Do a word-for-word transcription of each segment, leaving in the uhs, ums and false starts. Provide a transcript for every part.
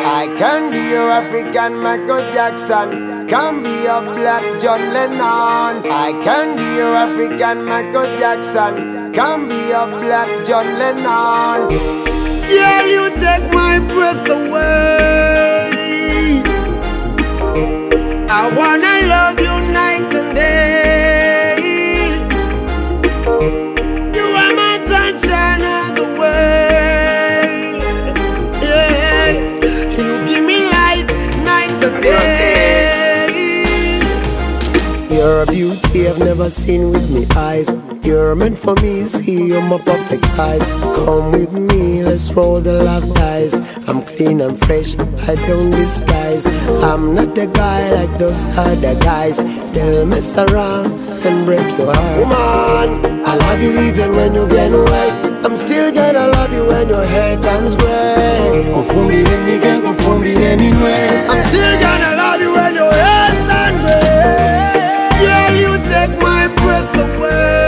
I can be your African Michael Jackson, can be your black John Lennon. I can be your African Michael Jackson, can be your black John Lennon. Girl, you take my breath away. I wanna love you night and day. You are my sunshine of the way. Yeah, you give me light night and day. You're a beauty I've never seen with me eyes. You're meant for me, see you're my perfect size. Come with me, let's roll the love dice. I'm clean and fresh, I don't disguise. I'm not a guy like those other guys. They'll mess around and break your heart. Woman, I love you even when you get away. I'm still gonna love you when your hair turns gray. I'm still gonna love you when your hair turns gray. Girl, you take my breath away.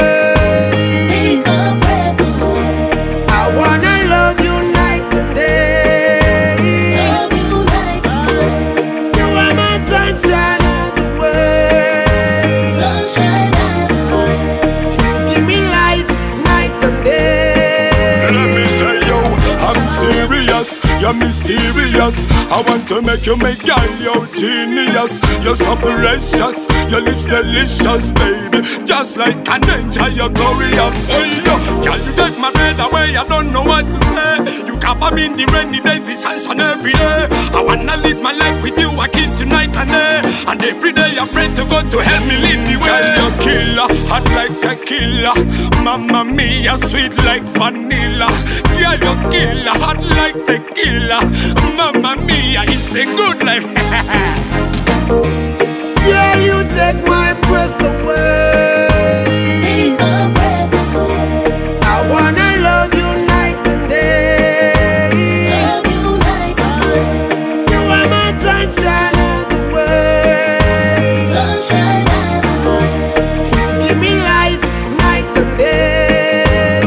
You're mysterious. I want to make you my girl, you're genius. You're so precious, your lips delicious, baby. Just like an angel, you're glorious. Hey, yo, girl, you take my breath away, I don't know what to say. You cover me in the rainy days, the sunshine every day. I wanna live my life with you, I kiss you night and day. And every day I pray to God to help me lead the way. Girl, you're killer, hot like tequila. Mamma mia, sweet like vanilla. Girl, you're killer, hot like tequila. Mamma mia, it's the good life. Girl, you take my breath away. Take my breath away. I wanna love you night and day. Love you night and day. You are my sunshine of the way. Sunshine of the way. You give me light night and day.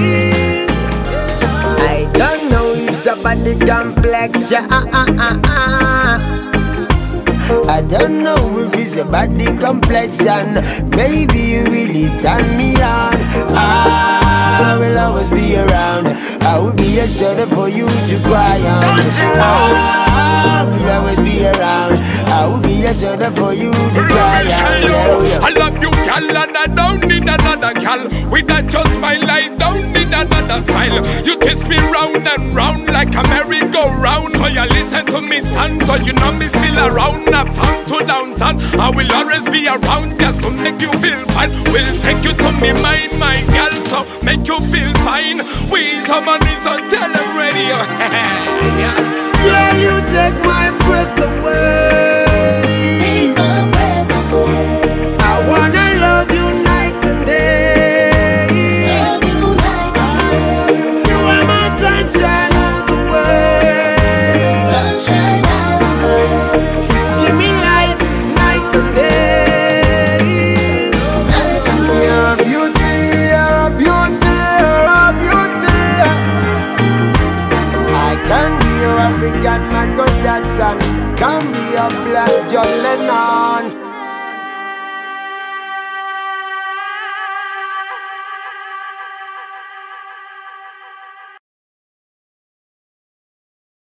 I don't know if somebody complex, yeah, ah, ah, ah, ah. I don't know if it's a body complexion. Maybe you really turn me on. I will always be around. I will be a shoulder for you to cry on. I will always be around. I will be a shoulder for you to cry on. Yeah, yeah. I love you, girl, and I don't need another girl. With that just smile, I don't need another smile. You twist me round and round like a merry-go-round. So you listen to me, son, so you know me still around. Uptown to downtown, I will always be around just to make you feel fine. We'll take you to me mind, my girl, so make you feel fine. We someone is on tele radio. Girl, you take my breath away. Take my breath away. I wanna love you night and day. Love you night and day. You are my sunshine of the way. Sunshine of the way. Give me light night and day. Night and day. You're a beauty, you're a beauty, you're a beauty. I can be your African Michael Jackson, can be your black John Lennon.